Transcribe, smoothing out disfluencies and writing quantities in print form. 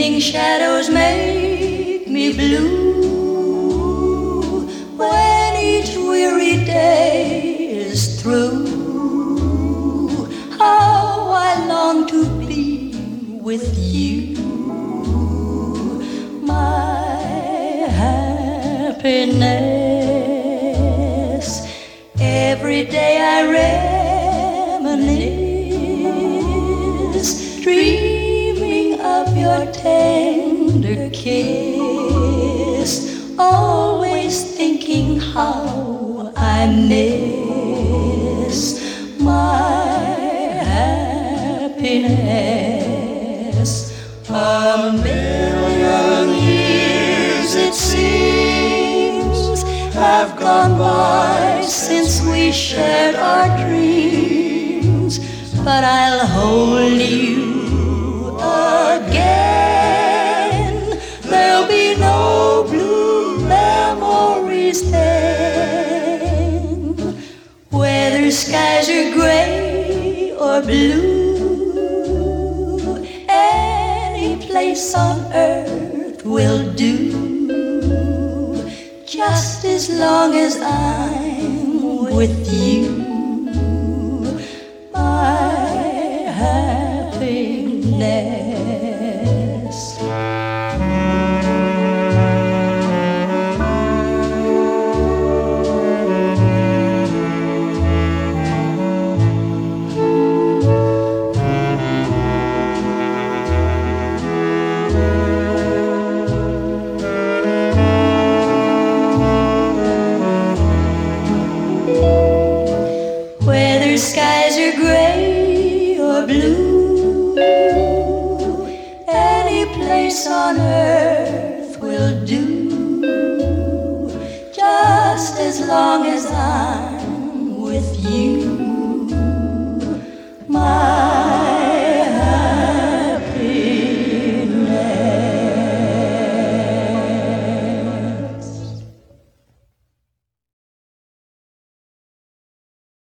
Evening shadows make me blue when each weary day is through. How I long to be with you, my happiness. Every day I reminisce, dreaming of your tender kiss, always thinking how I miss my happiness. A million years it seems have gone by since we shared our dreams, but I'll hold you again. There'll be no blue memories then, whether skies are gray or blue. Any place on earth will do, just as long as I'm with you, my happiness. Whether skies are gray or blue, any place on earth will do, just as long as I'm with you.